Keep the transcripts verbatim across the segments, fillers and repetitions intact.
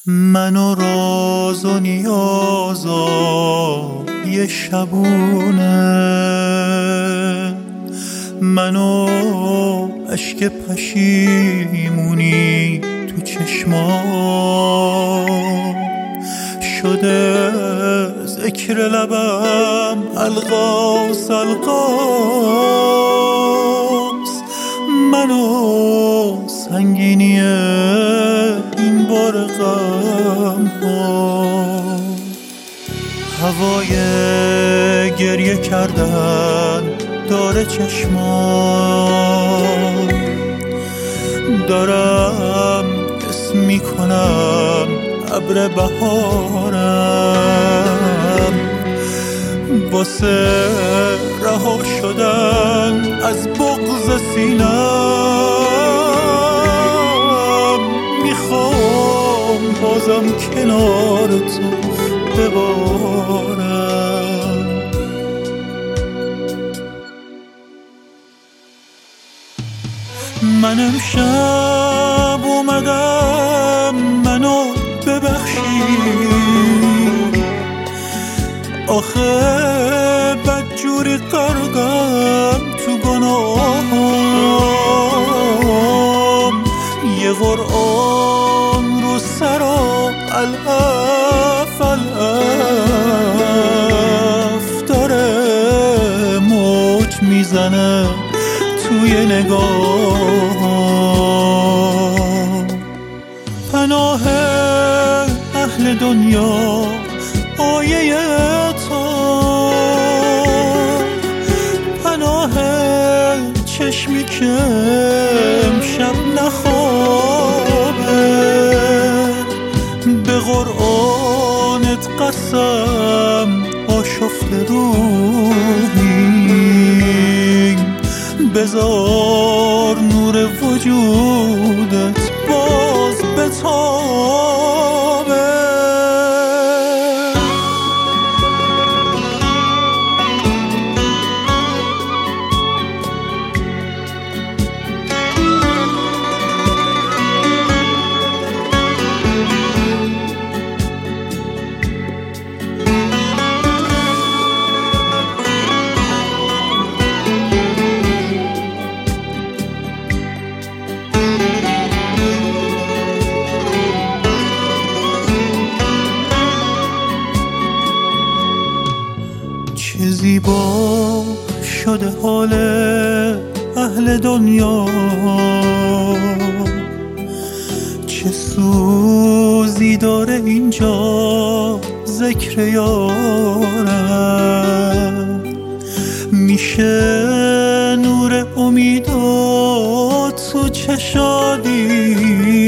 من و راز و نیازای شبونه، من و اشک پشیمونی تو چشمام، شده ذکر لبم القاس القاس، من و سنگینی این بار غم ها. هوای گریه کردن داره چشمام، دارم اسم میکنم ابر بهارم، واسه رها شدن از بغض سینم، میخوام بازم کنار تو ببارم. من امشب اومدم منو ببخشی، آخه بدجوری غرقم تو گناهام، یه قرآن رو سرا الف الف داره موج میزنه توی نگاه. پناه اهل دنیا آیه تو، پناه چشمی که امشب نخوابه، به قرآنت قسم آشفته روحی، بذار نور وجودت باز بتابه. چه زیبا شده حال اهل دنیا، چه سوزی داره اینجا ذکر یارم، میشه نور امیدا تو چشادی،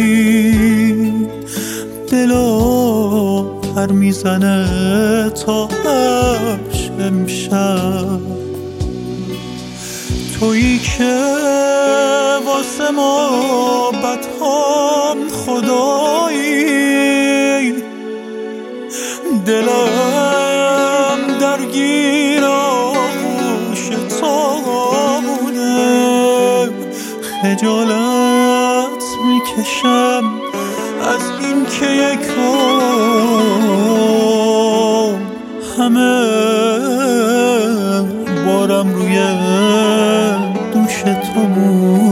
دلا پر میزنه تا عرش امشب، تویی که واسه ما بدهام خدایی، دلم درگیر آغوش تامونه، خجالت میکشم از این که یکم همه بارم روی دوش تو بود.